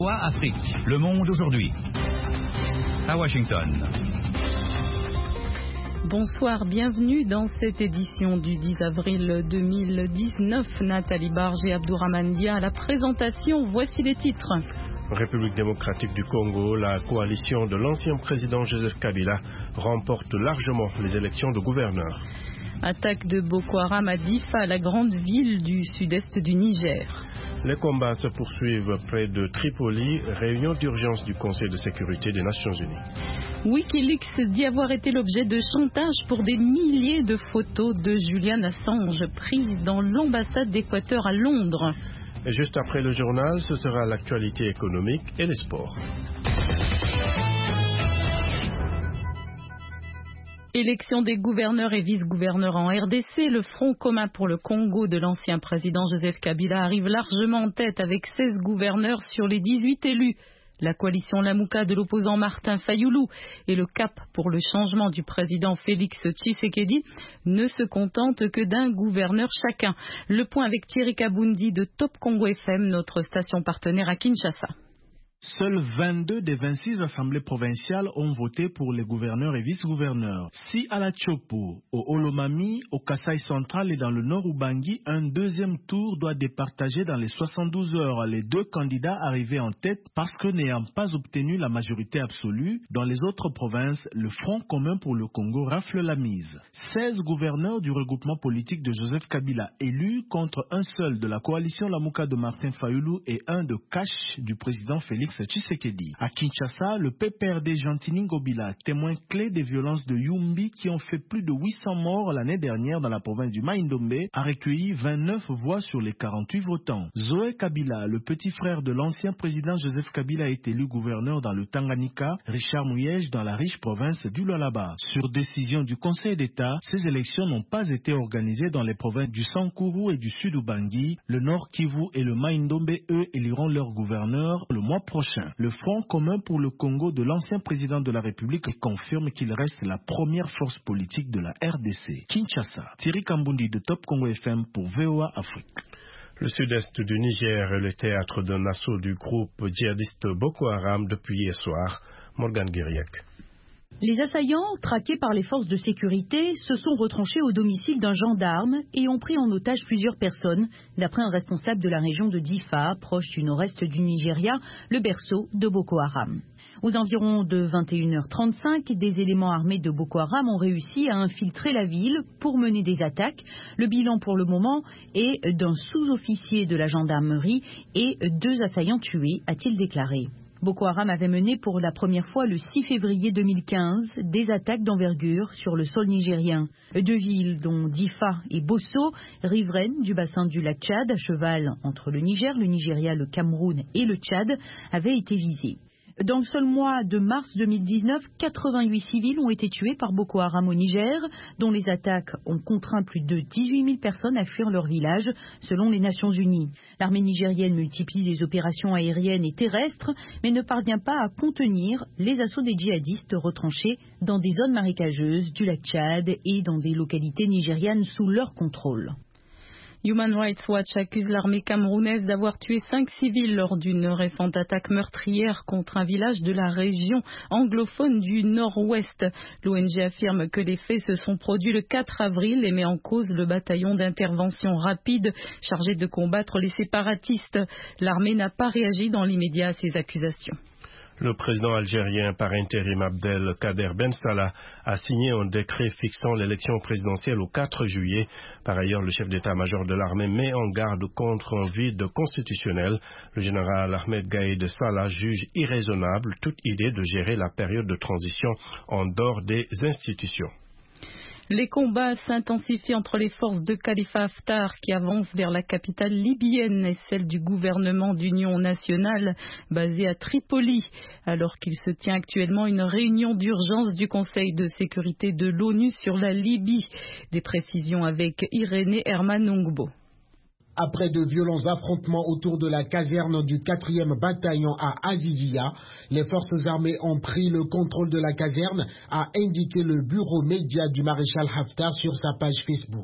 Afrique, le monde aujourd'hui. À Washington. Bonsoir, bienvenue dans cette édition du 10 avril 2019. Nathalie Barge et Abdourahmane Dia à la présentation. Voici les titres. République démocratique du Congo, la coalition de l'ancien président Joseph Kabila remporte largement les élections de gouverneur. Attaque de Boko Haram à Difa, la grande ville du sud-est du Niger. Les combats se poursuivent près de Tripoli, réunion d'urgence du Conseil de sécurité des Nations Unies. Wikileaks dit avoir été l'objet de chantage pour des milliers de photos de Julian Assange, prise dans l'ambassade d'Équateur à Londres. Et juste après le journal, ce sera l'actualité économique et les sports. Élection des gouverneurs et vice-gouverneurs en RDC, le Front commun pour le Congo de l'ancien président Joseph Kabila arrive largement en tête avec 16 gouverneurs sur les 18 élus. La coalition Lamouka de l'opposant Martin Fayoulou et le CAP pour le changement du président Félix Tshisekedi ne se contentent que d'un gouverneur chacun. Le point avec Thierry Kaboundi de Top Congo FM, notre station partenaire à Kinshasa. Seuls 22 des 26 assemblées provinciales ont voté pour les gouverneurs et vice-gouverneurs. Si à la Tchopo, au Olomami, au Kasaï central et dans le nord Ubangi, un deuxième tour doit départager dans les 72 heures les deux candidats arrivés en tête parce que n'ayant pas obtenu la majorité absolue, dans les autres provinces, le Front commun pour le Congo rafle la mise. 16 gouverneurs du regroupement politique de Joseph Kabila élus contre un seul de la coalition Lamouka de Martin Fayoulou et un de Cash du président Félix Tshisekedi. À Kinshasa, le PPRD Gentini Ngobila, témoin clé des violences de Yumbi qui ont fait plus de 800 morts l'année dernière dans la province du Maïndombe, a recueilli 29 voix sur les 48 votants. Zoé Kabila, le petit frère de l'ancien président Joseph Kabila, est élu gouverneur dans le Tanganyika, Richard Mouyej dans la riche province du Lualaba. Sur décision du Conseil d'État, ces élections n'ont pas été organisées dans les provinces du Sankuru et du Sud Ubangi. Le Nord Kivu et le Maïndombe, eux, éliront leur gouverneur le mois prochain. Le Front commun pour le Congo de l'ancien président de la République confirme qu'il reste la première force politique de la RDC. Kinshasa, Thierry Kambundi de Top Congo FM pour VOA Afrique. Le sud-est du Niger est le théâtre d'un assaut du groupe djihadiste Boko Haram depuis hier soir. Morgan Guiriec. Les assaillants, traqués par les forces de sécurité, se sont retranchés au domicile d'un gendarme et ont pris en otage plusieurs personnes, d'après un responsable de la région de Difa, proche du nord-est du Nigeria, le berceau de Boko Haram. Aux environs de 21h35, des éléments armés de Boko Haram ont réussi à infiltrer la ville pour mener des attaques. Le bilan pour le moment est d'un sous-officier de la gendarmerie et 2 assaillants tués, a-t-il déclaré. Boko Haram avait mené pour la première fois le 6 février 2015 des attaques d'envergure sur le sol nigérien. 2 villes, dont Difa et Bosso, riveraines du bassin du lac Tchad, à cheval entre le Niger, le Nigeria, le Cameroun et le Tchad, avaient été visées. Dans le seul mois de mars 2019, 88 civils ont été tués par Boko Haram au Niger, dont les attaques ont contraint plus de 18 000 personnes à fuir leur village, selon les Nations Unies. L'armée nigérienne multiplie les opérations aériennes et terrestres, mais ne parvient pas à contenir les assauts des djihadistes retranchés dans des zones marécageuses du lac Tchad et dans des localités nigérianes sous leur contrôle. Human Rights Watch accuse l'armée camerounaise d'avoir tué 5 civils lors d'une récente attaque meurtrière contre un village de la région anglophone du Nord-Ouest. L'ONG affirme que les faits se sont produits le 4 avril et met en cause le bataillon d'intervention rapide chargé de combattre les séparatistes. L'armée n'a pas réagi dans l'immédiat à ces accusations. Le président algérien par intérim Abdelkader Ben Salah a signé un décret fixant l'élection présidentielle au 4 juillet. Par ailleurs, le chef d'état-major de l'armée met en garde contre un vide constitutionnel. Le général Ahmed Gaïd Salah juge irraisonnable toute idée de gérer la période de transition en dehors des institutions. Les combats s'intensifient entre les forces de Khalifa Haftar qui avancent vers la capitale libyenne et celle du gouvernement d'union nationale basé à Tripoli, alors qu'il se tient actuellement une réunion d'urgence du Conseil de sécurité de l'ONU sur la Libye. Des précisions avec Irénée Hermanungbo. Après de violents affrontements autour de la caserne du 4e bataillon à Aziziya, les forces armées ont pris le contrôle de la caserne, a indiqué le bureau média du maréchal Haftar sur sa page Facebook.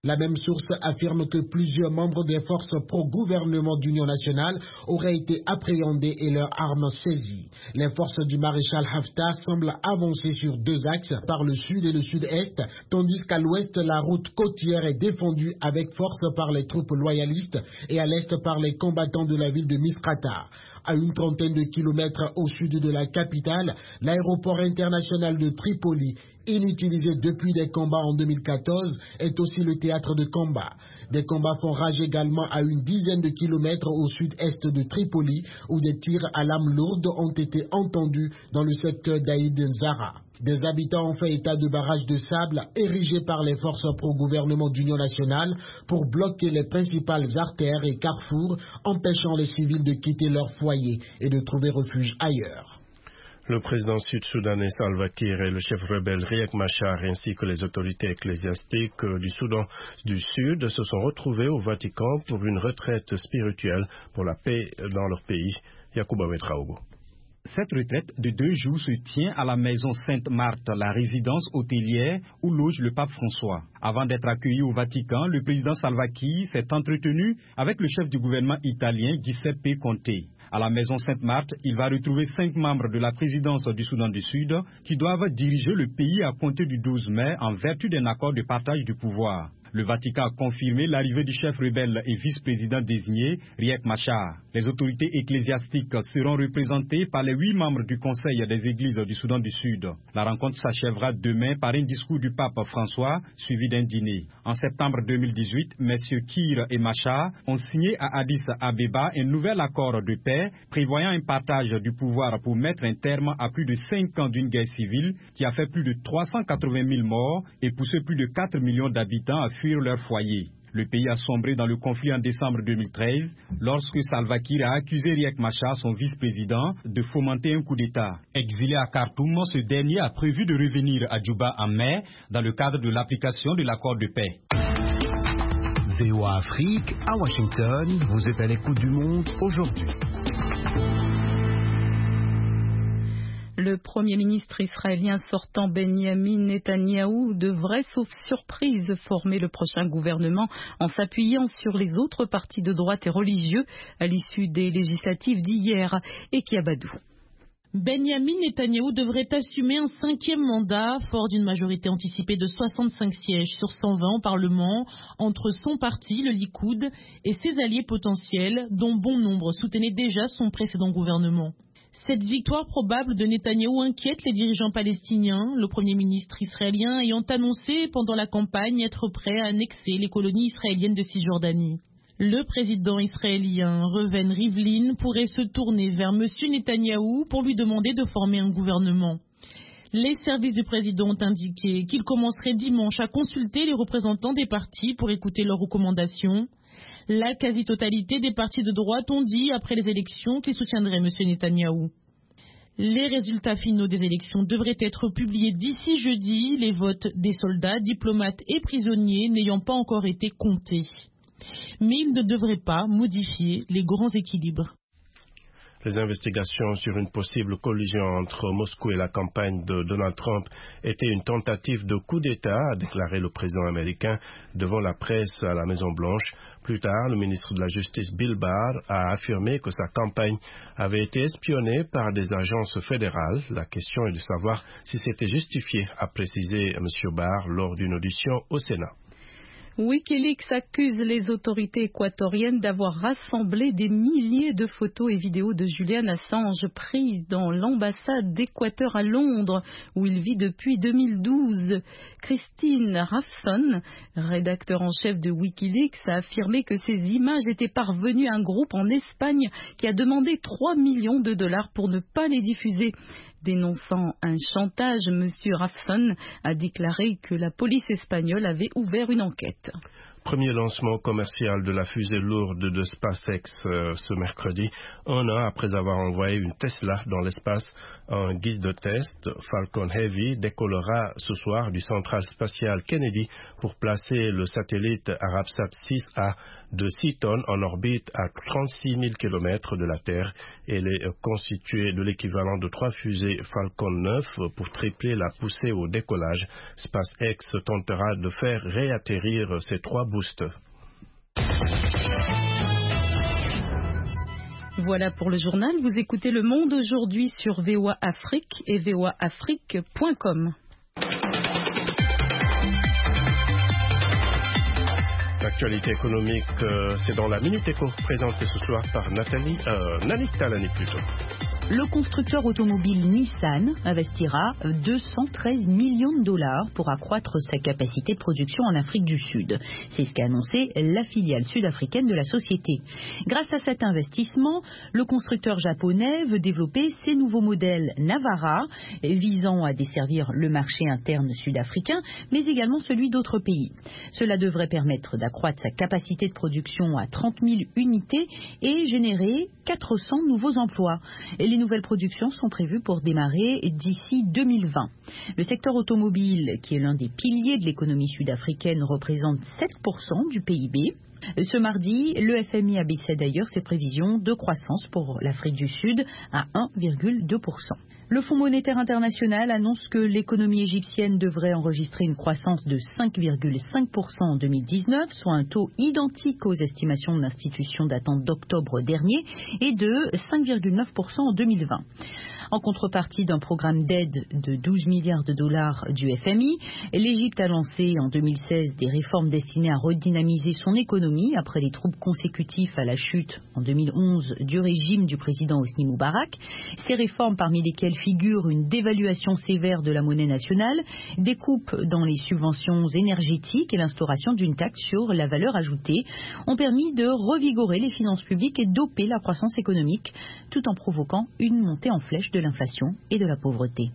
La même source affirme que plusieurs membres des forces pro-gouvernement d'Union nationale auraient été appréhendés et leurs armes saisies. Les forces du maréchal Haftar semblent avancer sur deux axes, par le sud et le sud-est, tandis qu'à l'ouest, la route côtière est défendue avec force par les troupes loyalistes et à l'est par les combattants de la ville de Misrata. À une trentaine de kilomètres au sud de la capitale, l'aéroport international de Tripoli, inutilisé depuis des combats en 2014, est aussi le théâtre de combat. Des combats font rage également à une dizaine de kilomètres au sud-est de Tripoli, où des tirs à l'arme lourde ont été entendus dans le secteur d'Aïd Nzara. Des habitants ont fait état de barrages de sable érigés par les forces pro-gouvernement d'Union nationale pour bloquer les principales artères et carrefours, empêchant les civils de quitter leur foyer et de trouver refuge ailleurs. Le président sud-soudanais Salva Kiir et le chef rebelle Riek Machar ainsi que les autorités ecclésiastiques du Soudan du Sud se sont retrouvés au Vatican pour une retraite spirituelle pour la paix dans leur pays. Yacouba Metraogo. Cette retraite de 2 jours se tient à la maison Sainte-Marthe, la résidence hôtelière où loge le pape François. Avant d'être accueilli au Vatican, le président Salva Kiir s'est entretenu avec le chef du gouvernement italien Giuseppe Conte. À la maison Sainte-Marthe, il va retrouver 5 membres de la présidence du Soudan du Sud qui doivent diriger le pays à compter du 12 mai en vertu d'un accord de partage du pouvoir. Le Vatican a confirmé l'arrivée du chef rebelle et vice-président désigné, Riek Machar. Les autorités ecclésiastiques seront représentées par les 8 membres du Conseil des églises du Soudan du Sud. La rencontre s'achèvera demain par un discours du pape François, suivi d'un dîner. En septembre 2018, M. Kiir et Machar ont signé à Addis Abeba un nouvel accord de paix prévoyant un partage du pouvoir pour mettre un terme à plus de 5 ans d'une guerre civile qui a fait plus de 380 000 morts et poussé plus de 4 millions d'habitants à fuir leur foyer. Le pays a sombré dans le conflit en décembre 2013 lorsque Salva Kiir a accusé Riek Machar, son vice-président, de fomenter un coup d'État. Exilé à Khartoum, ce dernier a prévu de revenir à Djouba en mai dans le cadre de l'application de l'accord de paix. VOA Afrique, à Washington, vous êtes à l'écoute du monde aujourd'hui. Le Premier ministre israélien sortant Benjamin Netanyahou devrait, sauf surprise, former le prochain gouvernement en s'appuyant sur les autres partis de droite et religieux à l'issue des législatives d'hier. Et Kiabadou. Benjamin Netanyahou devrait assumer un 5e mandat, fort d'une majorité anticipée de 65 sièges sur 120 au Parlement, entre son parti, le Likoud, et ses alliés potentiels, dont bon nombre soutenaient déjà son précédent gouvernement. Cette victoire probable de Netanyahou inquiète les dirigeants palestiniens, le Premier ministre israélien ayant annoncé pendant la campagne être prêt à annexer les colonies israéliennes de Cisjordanie. Le président israélien Reuven Rivlin pourrait se tourner vers M. Netanyahou pour lui demander de former un gouvernement. Les services du président ont indiqué qu'il commencerait dimanche à consulter les représentants des partis pour écouter leurs recommandations. La quasi-totalité des partis de droite ont dit après les élections qu'ils soutiendraient M. Netanyahou. Les résultats finaux des élections devraient être publiés d'ici jeudi, les votes des soldats, diplomates et prisonniers n'ayant pas encore été comptés. Mais ils ne devraient pas modifier les grands équilibres. Les investigations sur une possible collusion entre Moscou et la campagne de Donald Trump étaient une tentative de coup d'État, a déclaré le président américain devant la presse à la Maison-Blanche. Plus tard, le ministre de la Justice Bill Barr a affirmé que sa campagne avait été espionnée par des agences fédérales. La question est de savoir si c'était justifié, a précisé M. Barr lors d'une audition au Sénat. Wikileaks accuse les autorités équatoriennes d'avoir rassemblé des milliers de photos et vidéos de Julian Assange prises dans l'ambassade d'Équateur à Londres, où il vit depuis 2012. Christine Rafson, rédacteur en chef de Wikileaks, a affirmé que ces images étaient parvenues à un groupe en Espagne qui a demandé 3 millions de dollars pour ne pas les diffuser. Dénonçant un chantage, M. Rafson a déclaré que la police espagnole avait ouvert une enquête. Premier lancement commercial de la fusée lourde de SpaceX ce mercredi, un an après avoir envoyé une Tesla dans l'espace en guise de test. Falcon Heavy décollera ce soir du central spatial Kennedy pour placer le satellite Arabsat 6A de 6 tonnes en orbite à 36 000 km de la Terre. Elle est constituée de l'équivalent de 3 fusées Falcon 9 pour tripler la poussée au décollage. SpaceX tentera de faire réatterrir ces 3 boosters. Voilà pour le journal. Vous écoutez Le Monde aujourd'hui sur VOA Afrique et voaafrique.com. L'actualité économique, c'est dans la Minute Éco, présentée ce soir par Nanik Talani plutôt. Le constructeur automobile Nissan investira 213 millions de dollars pour accroître sa capacité de production en Afrique du Sud. C'est ce qu'a annoncé la filiale sud-africaine de la société. Grâce à cet investissement, le constructeur japonais veut développer ses nouveaux modèles Navara, visant à desservir le marché interne sud-africain, mais également celui d'autres pays. Cela devrait permettre d'accroître sa capacité de production à 30 000 unités et générer 400 nouveaux emplois. Les nouvelles productions sont prévues pour démarrer d'ici 2020. Le secteur automobile, qui est l'un des piliers de l'économie sud-africaine, représente 7% du PIB. Ce mardi, le FMI abaissait d'ailleurs ses prévisions de croissance pour l'Afrique du Sud à 1,2%. Le Fonds monétaire international annonce que l'économie égyptienne devrait enregistrer une croissance de 5,5% en 2019, soit un taux identique aux estimations de l'institution datant d'octobre dernier, et de 5,9% en 2020. En contrepartie d'un programme d'aide de 12 milliards de dollars du FMI, l'Égypte a lancé en 2016 des réformes destinées à redynamiser son économie après les troubles consécutifs à la chute en 2011 du régime du président Hosni Moubarak. Ces réformes, parmi lesquelles figure une dévaluation sévère de la monnaie nationale, des coupes dans les subventions énergétiques et l'instauration d'une taxe sur la valeur ajoutée, ont permis de revigorer les finances publiques et doper la croissance économique, tout en provoquant une montée en flèche de l'inflation et de la pauvreté.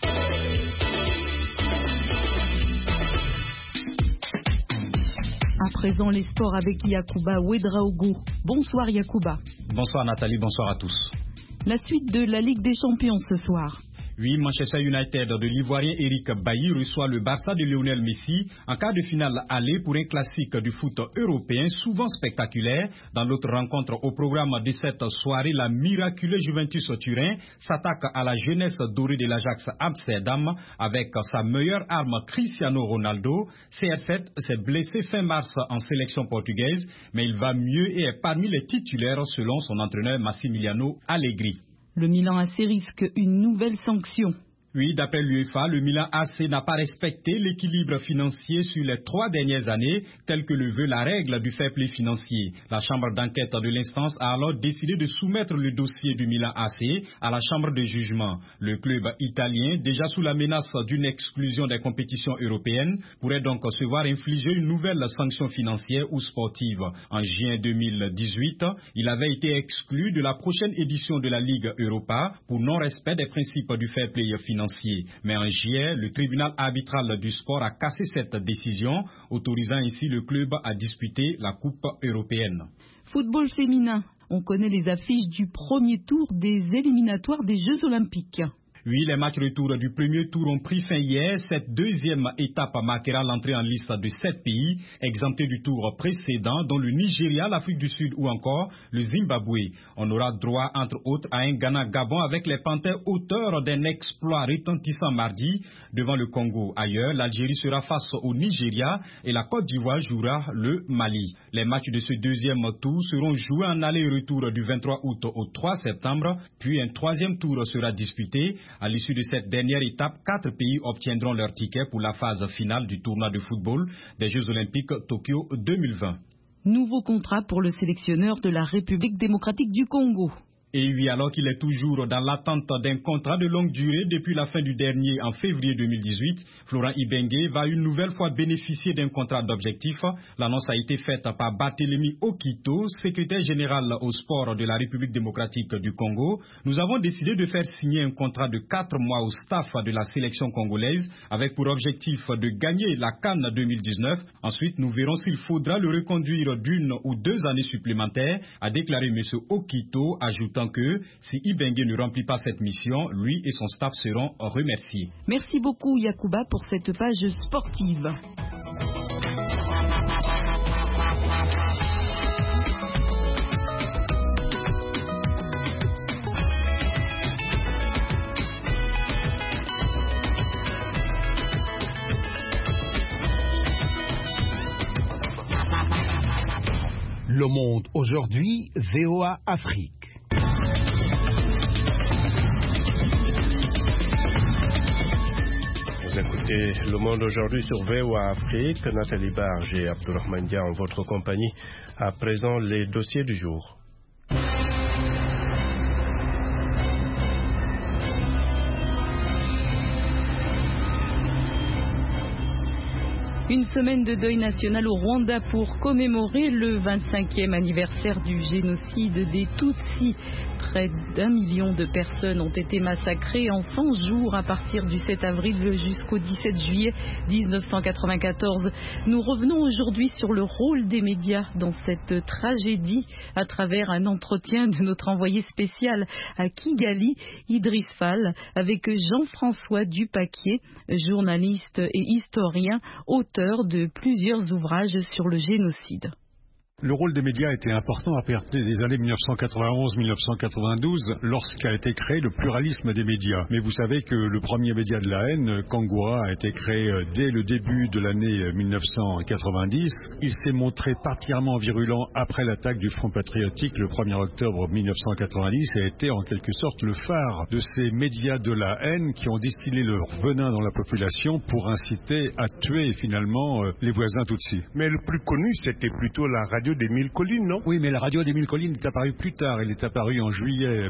À présent, les sports avec Yacouba Ouedraogo. Bonsoir Yacouba. Bonsoir Nathalie, bonsoir à tous. La suite de la Ligue des Champions ce soir. Oui, Manchester United de l'Ivoirien Eric Bailly reçoit le Barça de Lionel Messi en quart de finale aller pour un classique du foot européen souvent spectaculaire. Dans l'autre rencontre au programme de cette soirée, la miraculeuse Juventus Turin s'attaque à la jeunesse dorée de l'Ajax Amsterdam avec sa meilleure arme Cristiano Ronaldo. CR7 s'est blessé fin mars en sélection portugaise, mais il va mieux et est parmi les titulaires selon son entraîneur Massimiliano Allegri. Le Milan AC risque une nouvelle sanction. Oui, d'après l'UEFA, le Milan AC n'a pas respecté l'équilibre financier sur les 3 dernières années, tel que le veut la règle du fair play financier. La chambre d'enquête de l'instance a alors décidé de soumettre le dossier du Milan AC à la chambre de jugement. Le club italien, déjà sous la menace d'une exclusion des compétitions européennes, pourrait donc se voir infliger une nouvelle sanction financière ou sportive. En juin 2018, il avait été exclu de la prochaine édition de la Ligue Europa pour non-respect des principes du fair play financier. Mais en juillet, le tribunal arbitral du sport a cassé cette décision, autorisant ainsi le club à disputer la Coupe européenne. Football féminin. On connaît les affiches du premier tour des éliminatoires des Jeux Olympiques. Oui, les matchs retour du premier tour ont pris fin hier. Cette deuxième étape marquera l'entrée en liste de 7 pays, exemptés du tour précédent, dont le Nigeria, l'Afrique du Sud ou encore le Zimbabwe. On aura droit, entre autres, à un Ghana-Gabon avec les Panthères auteurs d'un exploit retentissant mardi devant le Congo. Ailleurs, l'Algérie sera face au Nigeria et la Côte d'Ivoire jouera le Mali. Les matchs de ce deuxième tour seront joués en aller-retour du 23 août au 3 septembre, puis un troisième tour sera disputé. À l'issue de cette dernière étape, 4 pays obtiendront leur ticket pour la phase finale du tournoi de football des Jeux Olympiques Tokyo 2020. Nouveau contrat pour le sélectionneur de la République démocratique du Congo. Et oui, alors qu'il est toujours dans l'attente d'un contrat de longue durée depuis la fin du dernier en février 2018, Florent Ibenge va une nouvelle fois bénéficier d'un contrat d'objectif. L'annonce a été faite par Barthélemy Okito, secrétaire général au sport de la République démocratique du Congo. Nous avons décidé de faire signer un contrat de 4 mois au staff de la sélection congolaise avec pour objectif de gagner la CAN 2019. Ensuite, nous verrons s'il faudra le reconduire d'1 ou 2 années supplémentaires, a déclaré M. Okito, ajoutant que si Ibenge ne remplit pas cette mission, lui et son staff seront remerciés. Merci beaucoup Yacouba pour cette page sportive. Le Monde aujourd'hui, VOA Afrique. Vous écoutez Le Monde aujourd'hui sur VOA Afrique. Nathalie Barge et Abdourahmane Dia en votre compagnie. À présent, les dossiers du jour. Une semaine de deuil national au Rwanda pour commémorer le 25e anniversaire du génocide des Tutsis. Près d'1 million de personnes ont été massacrées en 100 jours à partir du 7 avril jusqu'au 17 juillet 1994. Nous revenons aujourd'hui sur le rôle des médias dans cette tragédie à travers un entretien de notre envoyé spécial à Kigali, Idriss Fall, avec Jean-François Dupaquier, journaliste et historien, auteur de plusieurs ouvrages sur le génocide. Le rôle des médias était important à partir des années 1991-1992 lorsqu'a été créé le pluralisme des médias. Mais vous savez que le premier média de la haine, Kangura, a été créé dès le début de l'année 1990. Il s'est montré particulièrement virulent après l'attaque du Front patriotique le 1er octobre 1990 et a été en quelque sorte le phare de ces médias de la haine qui ont distillé leur venin dans la population pour inciter à tuer finalement les voisins Tutsis. Mais le plus connu, c'était plutôt la radio des Mille Collines, non? Oui, mais la radio des Mille Collines est apparue plus tard. Elle est apparue en juillet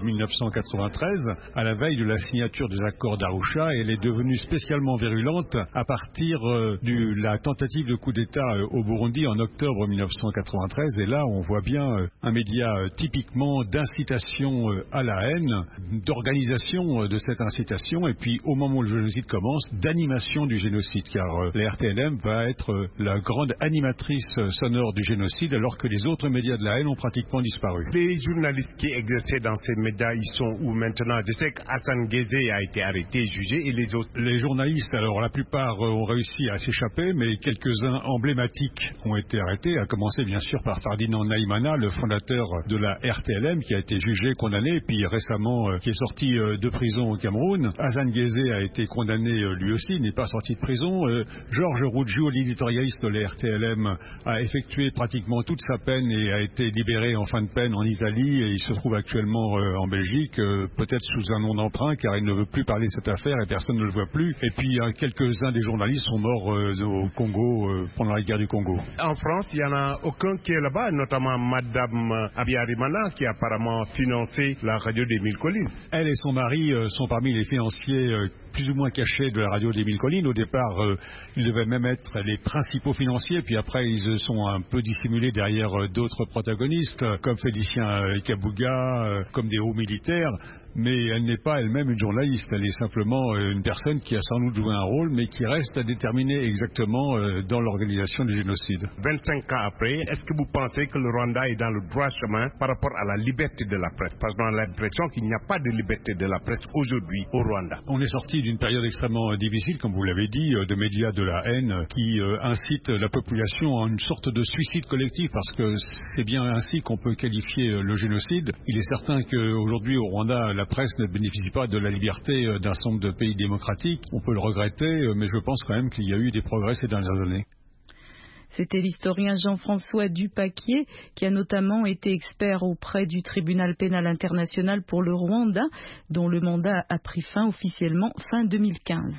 1993, à la veille de la signature des accords d'Arusha, et elle est devenue spécialement virulente à partir de la tentative de coup d'État au Burundi en octobre 1993. Et là, on voit bien un média typiquement d'incitation à la haine, d'organisation de cette incitation, et puis au moment où le génocide commence, d'animation du génocide, car la RTLM va être la grande animatrice sonore du génocide, alors que les autres médias de la haine ont pratiquement disparu. Les journalistes qui exerçaient dans ces médias, ils sont où maintenant? Je sais qu'Hassan Guézé a été arrêté, jugé, et les autres? Les journalistes, alors la plupart ont réussi à s'échapper, mais quelques-uns emblématiques ont été arrêtés, à commencer bien sûr par Ferdinand Naïmana, le fondateur de la RTLM, qui a été jugé, condamné, et puis récemment qui est sorti de prison au Cameroun. Hassan Guézé a été condamné lui aussi, n'est pas sorti de prison. Georges Rougiou, l'éditorialiste de la RTLM, a effectué pratiquement toute sa peine et a été libéré en fin de peine en Italie, et il se trouve actuellement en Belgique, peut-être sous un nom d'emprunt, car il ne veut plus parler de cette affaire et personne ne le voit plus. Et puis quelques-uns des journalistes sont morts au Congo pendant la guerre du Congo. En France, il n'y en a aucun qui est là-bas, notamment Madame Abiyarimana, qui a apparemment financé la radio des Mille Collines. Elle et son mari sont parmi les financiers plus ou moins cachés de la radio des Mille Collines. Au départ, ils devaient même être les principaux financiers, puis après ils se sont un peu dissimulés derrière d'autres protagonistes, comme Félicien Kabuga, comme des hauts militaires. Mais elle n'est pas elle-même une journaliste, elle est simplement une personne qui a sans doute joué un rôle, mais qui reste à déterminer exactement dans l'organisation du génocide. 25 ans après, est-ce que vous pensez que le Rwanda est dans le droit chemin par rapport à la liberté de la presse? Parce qu'on a l'impression qu'il n'y a pas de liberté de la presse aujourd'hui au Rwanda. On est sorti d'une période extrêmement difficile, comme vous l'avez dit, de médias de la haine qui incitent la population à une sorte de suicide collectif, parce que c'est bien ainsi qu'on peut qualifier le génocide. Il est certain qu'aujourd'hui au Rwanda, la presse ne bénéficie pas de la liberté d'un certain nombre de pays démocratiques. On peut le regretter, mais je pense quand même qu'il y a eu des progrès ces dernières années. C'était l'historien Jean-François Dupaquier, qui a notamment été expert auprès du tribunal pénal international pour le Rwanda, dont le mandat a pris fin officiellement fin 2015.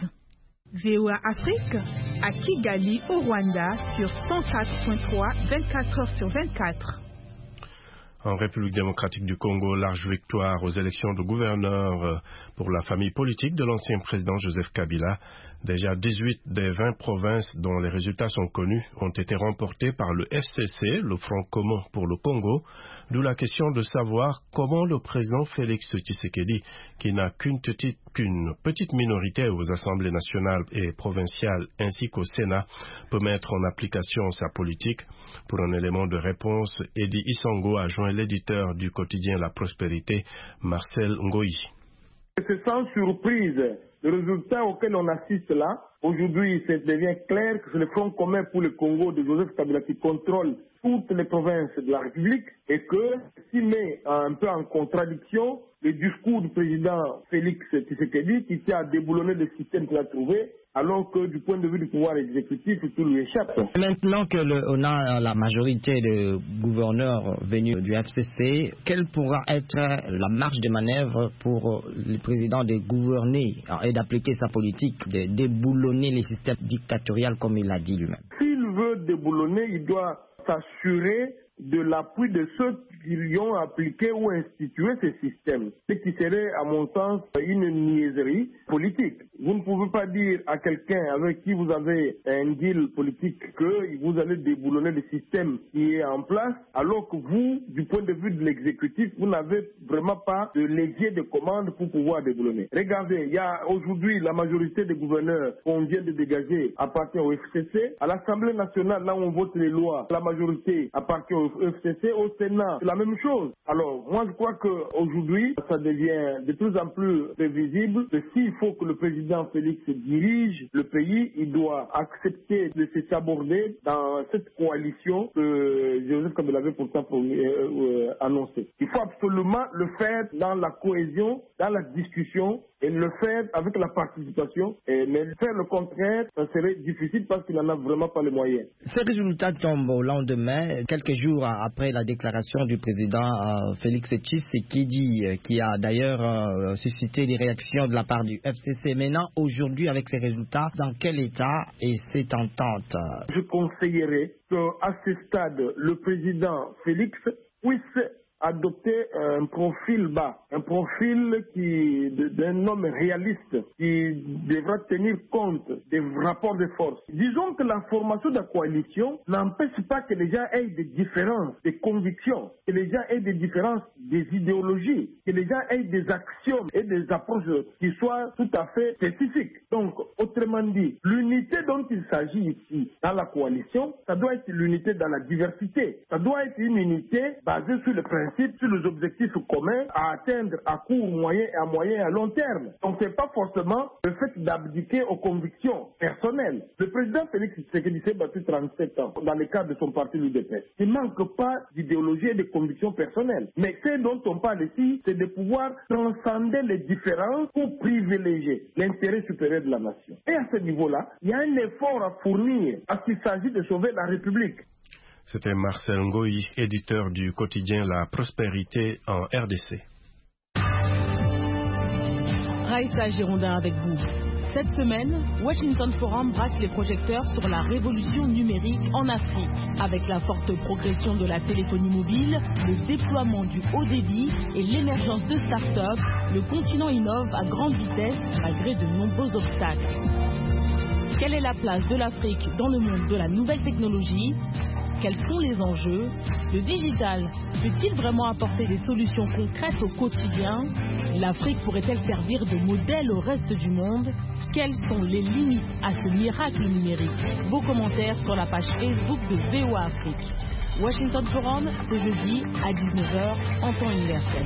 VOA Afrique, à Kigali, au Rwanda, sur 104.3, 24 heures sur 24. En République démocratique du Congo, large victoire aux élections de gouverneur pour la famille politique de l'ancien président Joseph Kabila. Déjà 18 des 20 provinces dont les résultats sont connus ont été remportées par le FCC, le Front commun pour le Congo. D'où la question de savoir comment le président Félix Tshisekedi, qui n'a qu'une petite minorité aux assemblées nationales et provinciales ainsi qu'au Sénat, peut mettre en application sa politique. Pour un élément de réponse, Edi Isongo a joint l'éditeur du quotidien La Prospérité, Marcel Ngoyi. C'est sans surprise le résultat auquel on assiste là, Aujourd'hui, ça devient clair que c'est le Front commun pour le Congo de Joseph Kabila qui contrôle toutes les provinces de la République et que s'il met un peu en contradiction le discours du président Félix Tshisekedi qui tient à déboulonner le système qu'il a trouvé, alors que du point de vue du pouvoir exécutif, tout lui échappe. Maintenant qu'on a la majorité de gouverneurs venus du FCC, quelle pourra être la marge de manœuvre pour le président de gouverner et d'appliquer sa politique, de déboulonner les systèmes dictatoriaux comme il l'a dit lui-même? S'il veut déboulonner, il doit s'assurer de l'appui de ceux qui lui ont appliqué ou institué ces systèmes, ce qui serait, à mon sens, une niaiserie politique. Vous ne pouvez pas dire à quelqu'un avec qui vous avez un deal politique que vous allez déboulonner le système qui est en place, alors que vous, du point de vue de l'exécutif, vous n'avez vraiment pas de levier de commande pour pouvoir déboulonner. Regardez, il y a aujourd'hui la majorité des gouverneurs qu'on vient de dégager appartient au FCC. À l'Assemblée nationale, là où on vote les lois, la majorité appartient au FCC. Au Sénat, c'est la même chose. Alors, moi, je crois qu'aujourd'hui, ça devient de plus en plus prévisible que s'il faut que le président Félix dirige le pays, il doit accepter de se saborder dans cette coalition que Joseph Kabila avait pourtant annoncée. Il faut absolument le faire dans la cohésion, dans la discussion, et le faire avec la participation, mais faire le contraire, ça serait difficile parce qu'il n'en a vraiment pas les moyens. Ces résultats tombent au lendemain, quelques jours après la déclaration du président Félix Tshisekedi, qui a d'ailleurs suscité des réactions de la part du FCC. Maintenant, aujourd'hui, avec ces résultats, dans quel état est cette entente? Je conseillerais qu'à ce stade, le président Félix puisse adopter un profil bas, un profil d'un homme réaliste qui devra tenir compte des rapports de force. Disons que la formation de la coalition n'empêche pas que les gens aient des différences, des convictions, que les gens aient des différences, des idéologies, que les gens aient des actions et des approches qui soient tout à fait spécifiques. Donc, autrement dit, l'unité dont il s'agit ici dans la coalition, ça doit être l'unité dans la diversité. Ça doit être une unité basée sur le principe, sur les objectifs communs à atteindre à court, moyen et à long terme. Donc c'est pas forcément le fait d'abdiquer aux convictions personnelles. Le président Félix Tshisekedi s'est battu 37 ans dans le cadre de son parti l'UDPS. Il ne manque pas d'idéologie et de convictions personnelles. Mais ce dont on parle ici, c'est de pouvoir transcender les différences pour privilégier l'intérêt supérieur de la nation. Et à ce niveau-là, il y a un effort à fournir parce qu'il s'agit de sauver la République. C'était Marcel Ngoï, éditeur du quotidien La Prospérité en RDC. Raïssa Girondin avec vous. Cette semaine, Washington Forum braque les projecteurs sur la révolution numérique en Afrique. Avec la forte progression de la téléphonie mobile, le déploiement du haut débit et l'émergence de start-up, le continent innove à grande vitesse malgré de nombreux obstacles. Quelle est la place de l'Afrique dans le monde de la nouvelle technologie ? Quels sont les enjeux? Le digital peut-il vraiment apporter des solutions concrètes au quotidien? L'Afrique pourrait-elle servir de modèle au reste du monde? Quelles sont les limites à ce miracle numérique? Vos commentaires sur la page Facebook de VOA Afrique. Washington Forum, ce jeudi à 19h en temps universel.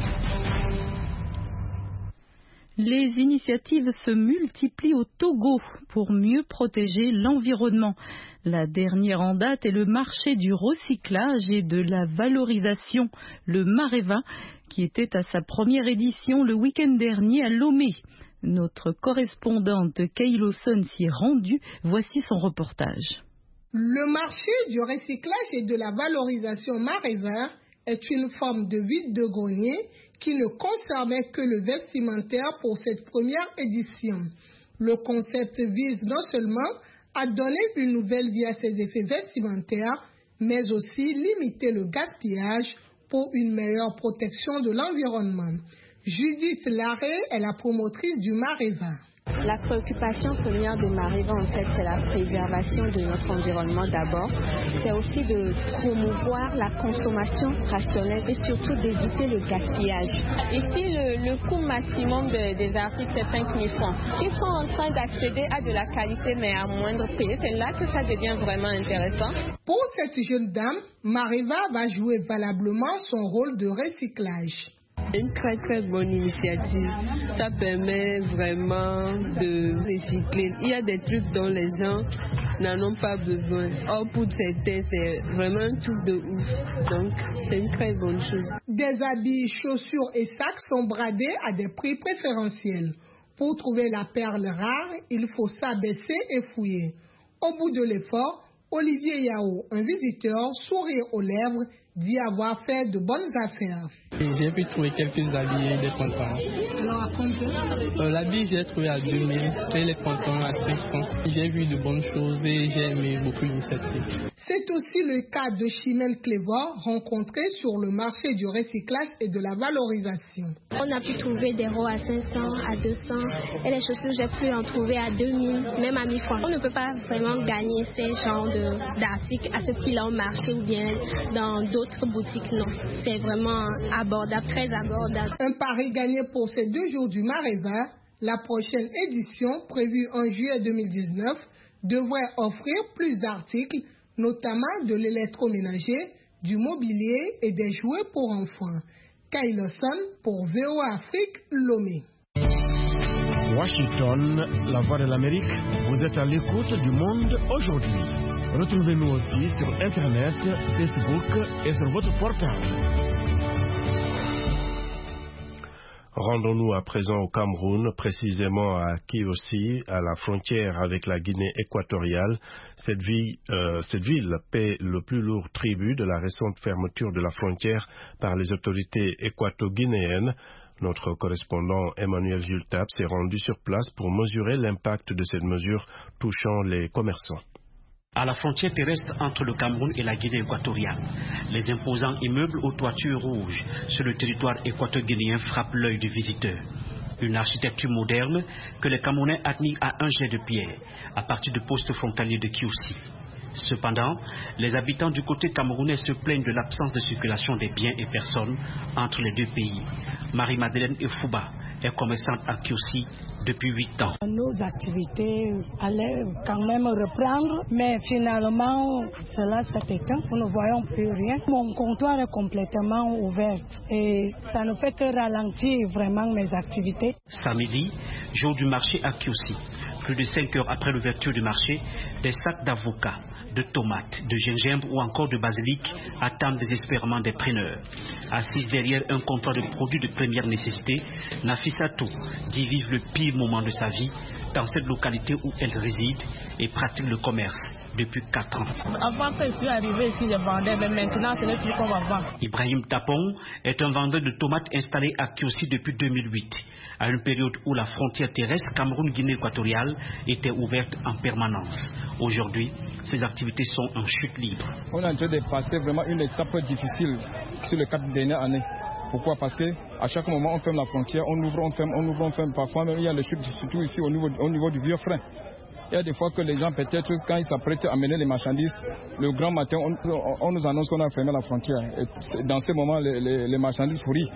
Les initiatives se multiplient au Togo pour mieux protéger l'environnement. La dernière en date est le marché du recyclage et de la valorisation, le Mareva, qui était à sa première édition le week-end dernier à Lomé. Notre correspondante Kay Lawson s'y est rendue. Voici son reportage. Le marché du recyclage et de la valorisation Mareva est une forme de vide-grenier qui ne concernait que le vestimentaire pour cette première édition. Le concept vise non seulement à donner une nouvelle vie à ses effets vestimentaires, mais aussi limiter le gaspillage pour une meilleure protection de l'environnement. Judith Larrey est la promotrice du Mareva. La préoccupation première de Mareva, en fait, c'est la préservation de notre environnement d'abord. C'est aussi de promouvoir la consommation rationnelle et surtout d'éviter le gaspillage. Ici, le coût maximum des articles, c'est 5 000 francs. Ils sont en train d'accéder à de la qualité, mais à moindre prix. C'est là que ça devient vraiment intéressant. Pour cette jeune dame, Mareva va jouer valablement son rôle de recyclage. Une très très bonne initiative. Ça permet vraiment de recycler. Il y a des trucs dont les gens n'en ont pas besoin. Or pour certains, c'est vraiment un truc de ouf. Donc c'est une très bonne chose. Des habits, chaussures et sacs sont bradés à des prix préférentiels. Pour trouver la perle rare, il faut s'abaisser et fouiller. Au bout de l'effort, Olivier Yao, un visiteur, sourire aux lèvres, dit avoir fait de bonnes affaires. J'ai pu trouver quelques habits et des pantalons. Alors à combien? L'habit, j'ai trouvé à 2000 et les pantalons à 500. J'ai vu de bonnes choses et j'ai aimé beaucoup l'initiative. C'est aussi le cas de Chimène Clévor, rencontré sur le marché du recyclage et de la valorisation. On a pu trouver des robes à 500, à 200 et les chaussures, j'ai pu en trouver à 2000, même à 1000 francs. On ne peut pas vraiment gagner ces genres d'articles à ce prix-là au marché ou bien dans d'autres boutiques, non. C'est vraiment abordable, très abordable. Un pari gagné pour ces 2 jours du Maréva. La prochaine édition, prévue en juillet 2019, devrait offrir plus d'articles, notamment de l'électroménager, du mobilier et des jouets pour enfants. Kailoson pour VOA Afrique, Lomé. Washington, la voix de l'Amérique, vous êtes à l'écoute du monde aujourd'hui. Retrouvez-nous aussi sur Internet, Facebook et sur votre portable. Rendons-nous à présent au Cameroun, précisément à Kiossi, à la frontière avec la Guinée équatoriale. Cette ville paie le plus lourd tribut de la récente fermeture de la frontière par les autorités équato-guinéennes. Notre correspondant Emmanuel Jultap s'est rendu sur place pour mesurer l'impact de cette mesure touchant les commerçants. À la frontière terrestre entre le Cameroun et la Guinée équatoriale, les imposants immeubles aux toitures rouges sur le territoire équato-guinéen frappent l'œil du visiteur. Une architecture moderne que les Camerounais admirent à un jet de pierre à partir du poste frontalier de Kiossi. Cependant, les habitants du côté camerounais se plaignent de l'absence de circulation des biens et personnes entre les deux pays. Marie-Madeleine Efouba est commerçante à Kiossi depuis 8 ans. Nos activités allaient quand même reprendre, mais finalement, cela s'est éteint. Nous ne voyons plus rien. Mon comptoir est complètement ouvert et ça ne fait que ralentir vraiment mes activités. Samedi, jour du marché à Kiossi. Plus de 5 heures après l'ouverture du marché, des sacs d'avocats, de tomates, de gingembre ou encore de basilic attendent désespérément des preneurs. Assise derrière un comptoir de produits de première nécessité, Nafissatou dit vivre le pire moment de sa vie dans cette localité où elle réside et pratique le commerce depuis 4 ans. Avant que je suis arrivé ici, je vendais, mais maintenant ce n'est plus comme avant. Ibrahim Tapon est un vendeur de tomates installé à Kiossi depuis 2008, à une période où la frontière terrestre Cameroun-Guinée équatoriale était ouverte en permanence. Aujourd'hui, ses activités sont en chute libre. On est en train de passer vraiment une étape difficile sur les 4 dernières années. Pourquoi? Parce qu'à chaque moment, on ferme la frontière, on ouvre, on ferme, on ouvre, on ferme. Parfois, même, il y a les chutes, surtout ici au niveau du vieux frein. Il y a des fois que les gens, peut-être, quand ils s'apprêtent à amener les marchandises, le grand matin, on nous annonce qu'on a fermé la frontière. Et dans ces moments, les marchandises pourrissent.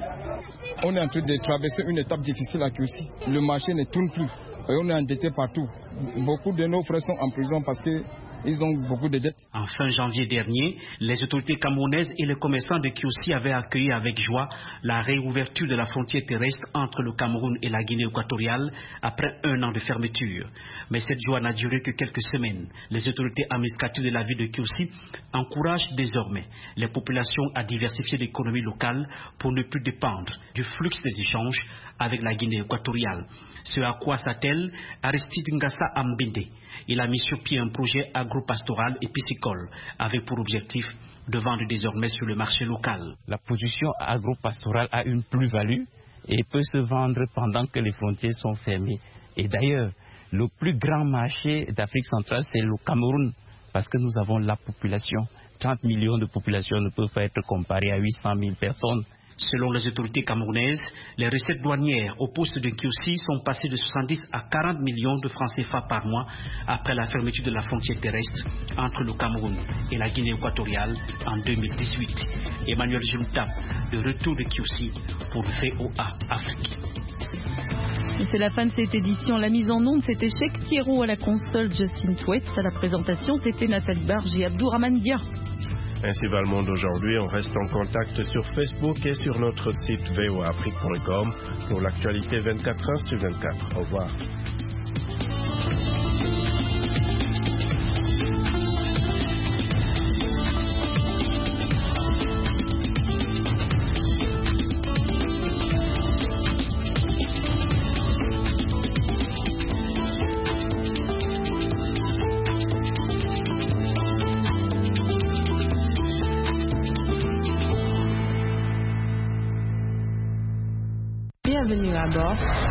On est en train de traverser une étape difficile à Kiossi. Le marché ne tourne plus. Et on est endetté partout. Beaucoup de nos frères sont en prison parce qu'ils ont beaucoup de dettes. En fin janvier dernier, les autorités camerounaises et les commerçants de Kiossi avaient accueilli avec joie la réouverture de la frontière terrestre entre le Cameroun et la Guinée équatoriale après 1 an de fermeture. Mais cette joie n'a duré que quelques semaines. Les autorités administratives de la ville de Kiossi encouragent désormais les populations à diversifier l'économie locale pour ne plus dépendre du flux des échanges avec la Guinée équatoriale. Ce à quoi s'attelle Aristide Ngassa Ambinde. Il a mis sur pied un projet agropastoral et piscicole avec pour objectif de vendre désormais sur le marché local. La production agropastorale a une plus-value et peut se vendre pendant que les frontières sont fermées. Et d'ailleurs, le plus grand marché d'Afrique centrale, c'est le Cameroun, parce que nous avons la population. 30 millions de population ne peuvent pas être comparées à 800 000 personnes. Selon les autorités camerounaises, les recettes douanières au poste de Kiossi sont passées de 70 à 40 millions de francs CFA par mois après la fermeture de la frontière terrestre entre le Cameroun et la Guinée équatoriale en 2018. Emmanuel Jultap, de retour de Kiossi pour le VOA Afrique. Et c'est la fin de cette édition. La mise en onde, c'était Cheikh Thierro, à la console Justin Twets. À la présentation, c'était Nathalie Barge et Abdourahmane Dia. Ainsi va le monde aujourd'hui. On reste en contact sur Facebook et sur notre site voaafrique.com pour l'actualité 24h/24. Au revoir. Bienvenue à bord.